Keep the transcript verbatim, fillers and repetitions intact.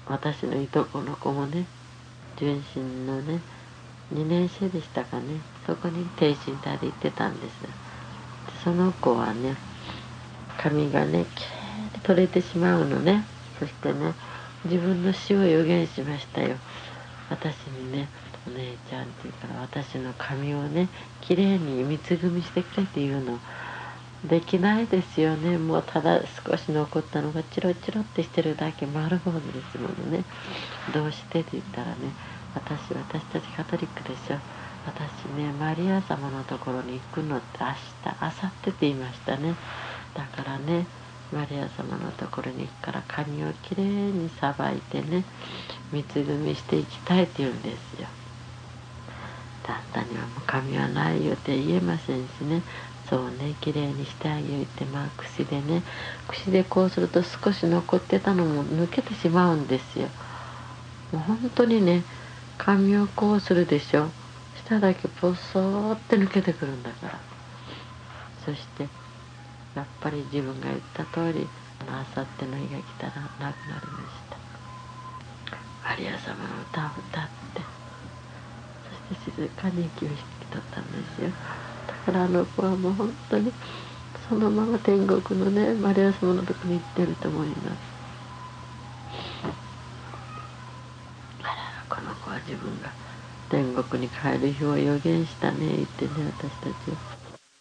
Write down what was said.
私のいとこの子もね、純真のねにねん生でしたかね、そこに挺身隊で行ってたんです。でその子はね、髪がねきれいに取れてしまうのね。そしてね、自分の死を予言しましたよ。私にね、お姉ちゃんって言うから、私の髪をねきれいに三つ組みしてくれって言うの。できないですよね。もうただ少し残ったのがチロチロってしてるだけ、丸坊主ですものね。どうしてって言ったらね、私私たちカトリックでしょ、私ねマリア様のところに行くのって明日明後日って言いましたね。だからね、マリア様のところに行くから髪をきれいにさばいてね、三つ組みしていきたいって言うんですよ。あんたにはもう髪はないよって言えませんしね。そうね、きれいにしてあげるって、まあ櫛でね、櫛でこうすると少し残ってたのも抜けてしまうんですよ。もう本当にね、髪をこうするでしょ、下だけポソーって抜けてくるんだから。そしてやっぱり自分が言った通り、あさっての日が来たら亡くなりました。マリア様の歌を歌って、そして静かに息を引き取ったんですよ。だからあの子はもう本当にそのまま天国のねマリア様のとこに行ってると思います。あら、この子は自分が天国に帰る日を予言したね、言ってね、私たちは